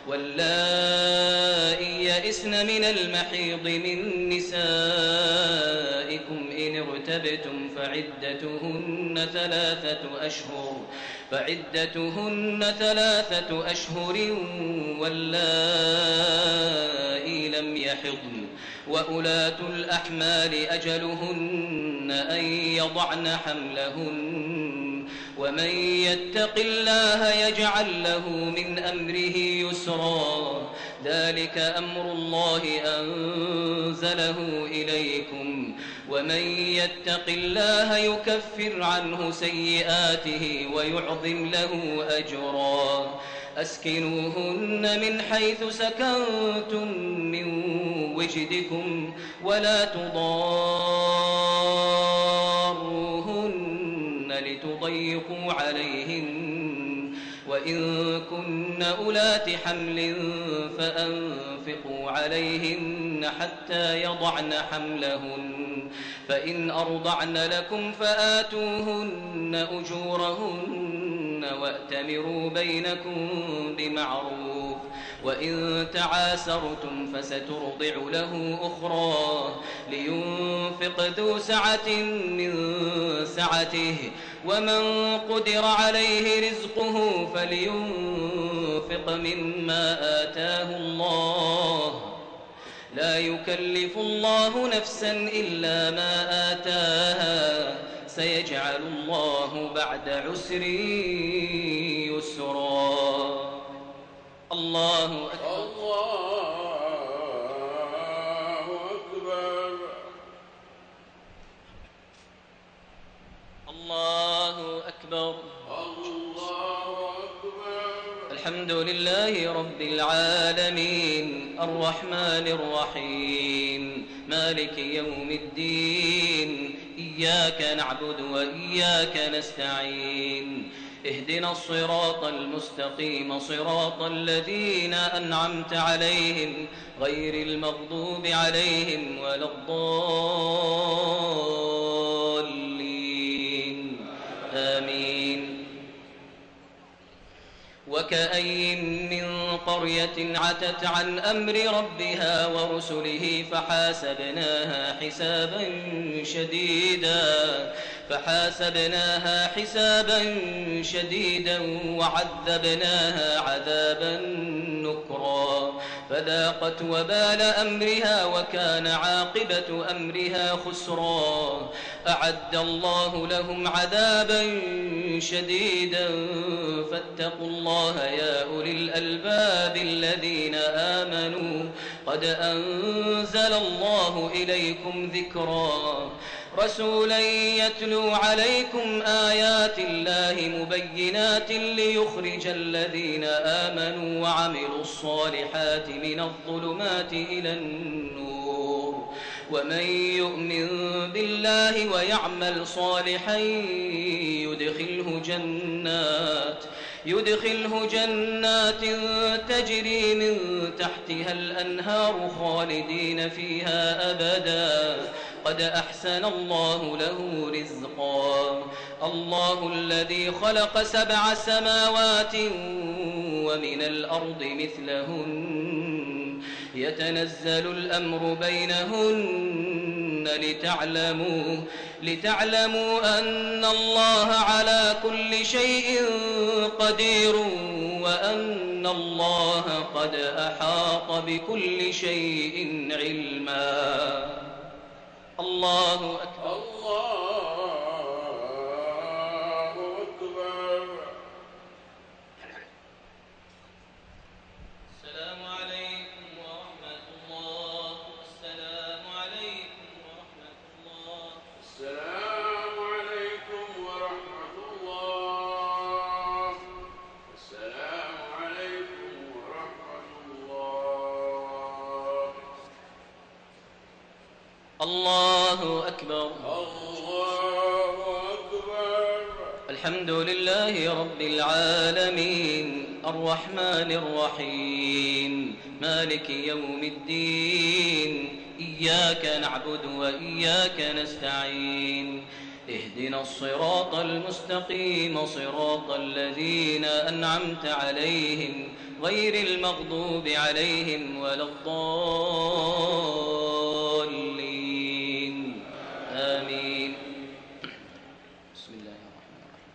واللائي يئسن من المحيض من نسائكم إن ارتبتم فعدتهن ثلاثة أشهر فعدتهن ثلاثة أشهر واللائي لم يحضن وأولاة الأحمال أجلهن أن يضعن حملهن ومن يتق الله يجعل له من أمره يسرا ذلك أمر الله أنزله إليكم ومن يتق الله يكفر عنه سيئاته ويعظم له أجرا أسكنوهن من حيث سكنتم من وجدكم ولا تضاروهن لتضيقوا عليهن وإن كن أولات حمل فأنفقوا عليهن حتى يضعن حملهن فإن أرضعن لكم فآتوهن أجورهن وأتمروا بينكم بمعروف وإن تعاسرتم فسترضع له أخرى لينفق ذو سعة من سعته ومن قدر عليه رزقه فلينفق مما آتاه الله لا يكلف الله نفسا إلا ما آتاها سيجعل الله بعد عسر يسرا الله أكبر الله أكبر الله أكبر الله أكبر الحمد لله رب العالمين الرحمن الرحيم مالك يوم الدين إياك نعبد وإياك نستعين اهدنا الصراط المستقيم صراط الذين أنعمت عليهم غير المغضوب عليهم ولا الضالين آمين وكأي من قرية عتت عن أمر ربها ورسله فحاسبناها حسابا شديدا فحاسبناها حسابا شديدا وعذبناها عذابا نكرا فذاقت وبال أمرها وكان عاقبة أمرها خسرا أعد الله لهم عذابا شديدا فاتقوا الله يا أولي الألباب الذين آمنوا قد أنزل الله إليكم ذكرا رسولا يتلو عليكم آيات الله مبينات ليخرج الذين آمنوا وعملوا الصالحات من الظلمات إلى النور ومن يؤمن بالله ويعمل صالحا يدخله جنات يدخله جنات تجري من تحتها الأنهار خالدين فيها أبدا قد أحسن الله له رزقا الله الذي خلق سبع سماوات ومن الأرض مثلهن يتنزل الأمر بينهن لتعلموا لتعلموا أن الله على كل شيء قدير وأن الله قد أحاط بكل شيء علما. الله أكبر. الله أكبر. السلام عليكم ورحمة الله. السلام عليكم ورحمة الله. السلام عليكم ورحمة الله. السلام عليكم ورحمة الله. الله أكبر. الله أكبر. الحمد لله رب العالمين الرحمن الرحيم مالك يوم الدين إياك نعبد وإياك نستعين اهدنا الصراط المستقيم صراط الذين أنعمت عليهم غير المغضوب عليهم ولا الضالين آمين. بسم الله الرحمن الرحيم.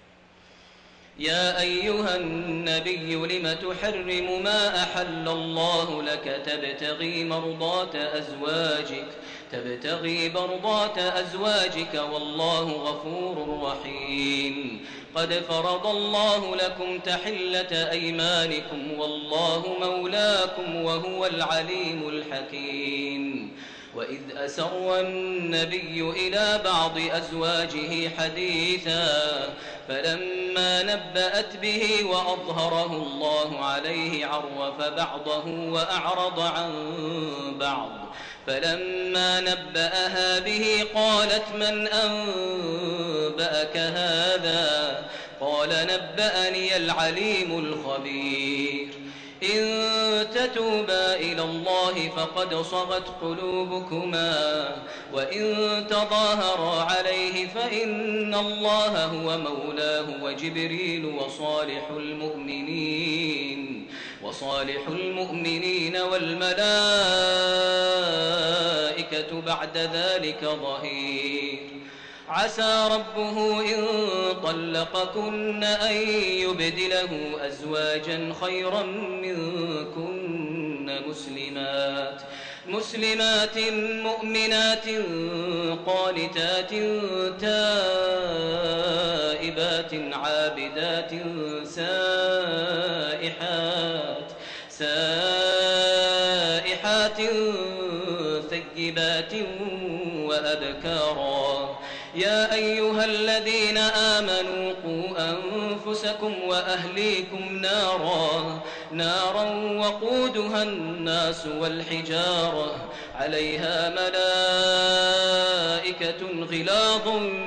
يا أيها النبي لم تحرم ما أحل الله لك تبتغي مرضات أزواجك تبتغي مرضات أزواجك والله غفور رحيم. قد فرض الله لكم تحلة أيمانكم والله مولاكم وهو العليم الحكيم. وإذ أسر النبي إلى بعض أزواجه حديثا فلما نبأت به وأظهره الله عليه عرف بعضه وأعرض عن بعض فلما نبأها به قالت من أنبأك هذا قال نبأني العليم الخبير. إن تتوبا إلى الله فقد صغت قلوبكما وإن تظاهرا عليه فإن الله هو مولاه وجبريل وصالح المؤمنين وصالح المؤمنين والملائكة بعد ذلك ظهير. عسى ربه إن طلقكن أن يبدله أزواجا خيرا منكن مسلمات مسلمات مؤمنات قانتات تائبات عابدات سائحات سائحات ثيبات وأبكارا. يا أيها الذين آمنوا قوا أنفسكم وأهليكم نارا نارا وقودها الناس والحجارة عليها ملائكة غلاظ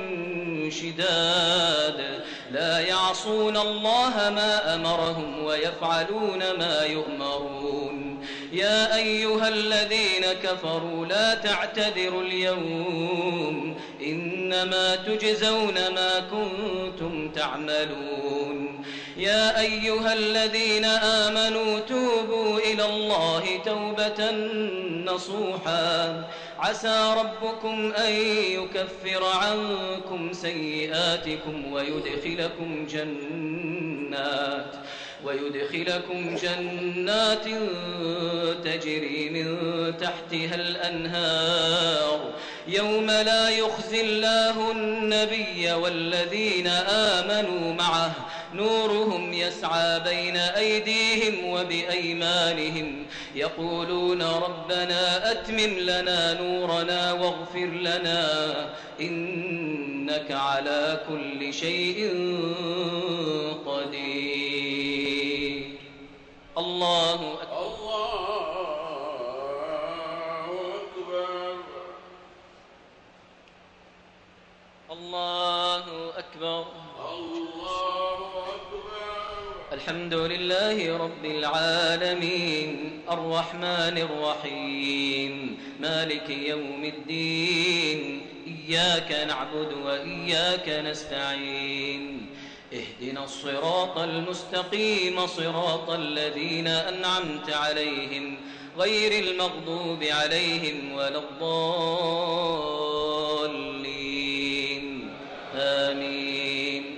شداد لا يعصون الله ما أمرهم ويفعلون ما يؤمرون. يا أيها الذين كفروا لا تعتذروا اليوم إنما تجزون ما كنتم تعملون. يا أيها الذين آمنوا توبوا إلى الله توبة نصوحا عسى ربكم أن يكفر عنكم سيئاتكم ويدخلكم جنات ويدخلكم جنات تجري من تحتها الأنهار يوم لا يخزي الله النبي والذين آمنوا معه نورهم يسعى بين أيديهم وبأيمانهم يقولون ربنا أتمم لنا نورنا واغفر لنا إنك على كل شيء قدير. الله أكبر. الله أكبر. الله أكبر. الحمد لله رب العالمين الرحمن الرحيم مالك يوم الدين إياك نعبد وإياك نستعين اهدنا الصراط المستقيم صراط الذين أنعمت عليهم غير المغضوب عليهم ولا الضالين آمين.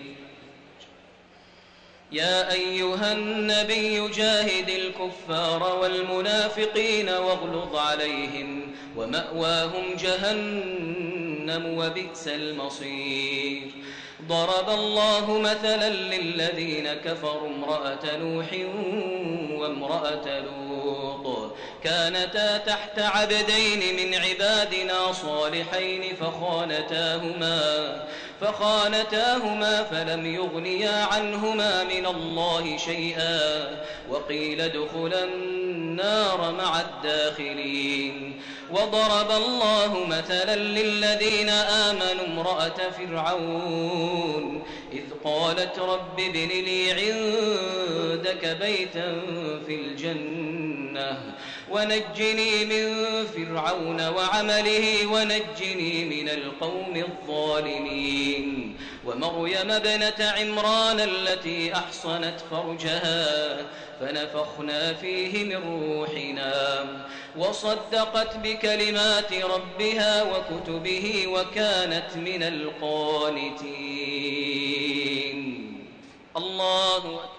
يا أيها النبي جاهد الكفار والمنافقين واغلظ عليهم ومأواهم جهنم وبئس المصير. ضرب الله مثلا للذين كفروا امرأة نوح وامرأة لوط كانتا تحت عبدين من عبادنا صالحين فخانتاهما فخانتاهما فلم يغنيا عنهما من الله شيئا وقيل ادخلا النار مع الداخلين. وضرب الله مثلا للذين آمنوا امرأة فرعون إذ قالت رب ابن لي عندك بيتا في الجنة ونجني من فرعون وعمله ونجني من القوم الظالمين. ومريم ابنة عمران التي أحصنت فرجها فنفخنا فيه من روحنا وصدقت بكلمات ربها وكتبه وكانت من القانتين. الله أكبر.